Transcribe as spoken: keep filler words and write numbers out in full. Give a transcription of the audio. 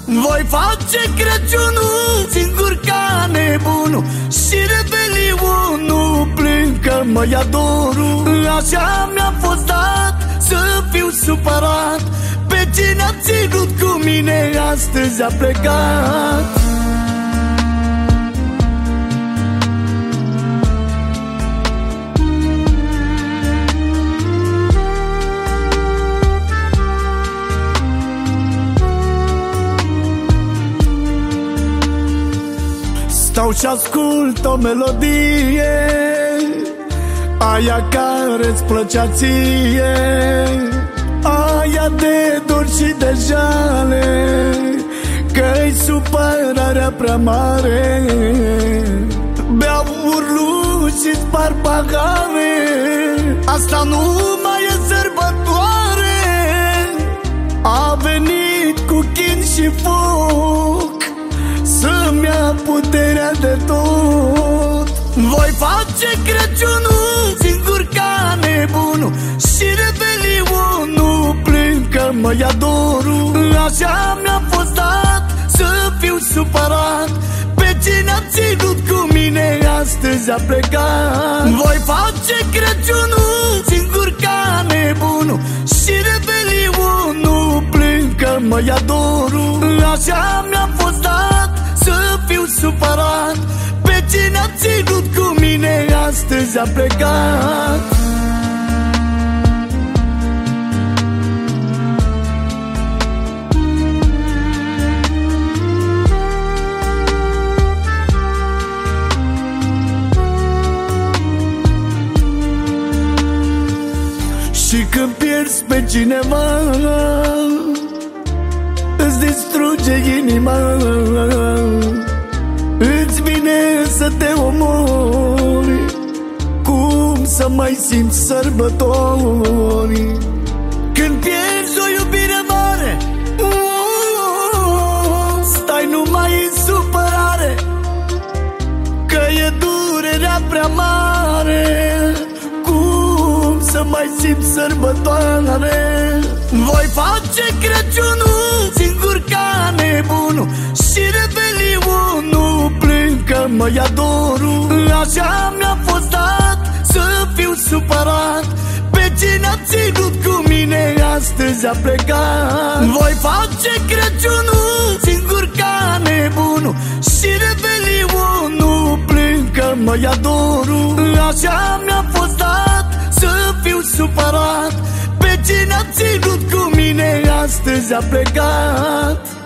Voi face Crăciunul singur ca nebunul și revelionul plâng că mă ia dorul. Așa mi-a fost dat să fiu supărat pe cine a ținut cu mine, astăzi a plecat. Stau și ascult o melodie, aia care-ți plăcea ție, aia de dor și de jale, că-i supărarea prea mare. Beau urlu și spar pahare, asta nu mai e sărbătoare. A venit cu chin și foc să-mi ia puterea de tot. Voi face Crăciunul singur ca nebunul și revelionul plâng că mă ia dorul. Așa mi-a fost dat să fiu supărat pe cine a ținut cu mine, astăzi a plecat. Voi face Crăciunul singur ca nebunul și revelionul plâng că mă ia dorul. Așa mi-a fost dat să fiu supărat pe cine a ținut cu mine, astăzi a plecat. Și când pierzi pe cineva, îți distruge inima, îți vine să te omori. Cum să mai simți sărbători când pierzi o iubire mare? Stai numai în supărare, că e durerea prea mare. Cum să mai simți sărbătoare? Voi face Crăciunul singur ca nebunul și revelionul plâng că mă ia dorul. Așa mi-a fost dat să fiu supărat pe cine a ținut cu mine, astăzi a plecat. Voi face Crăciunul singur ca nebunul și revelionul plâng că mă ia dorul. Așa mi-a fost dat să fiu supărat pe cine a ținut cu mine, astăzi a plecat.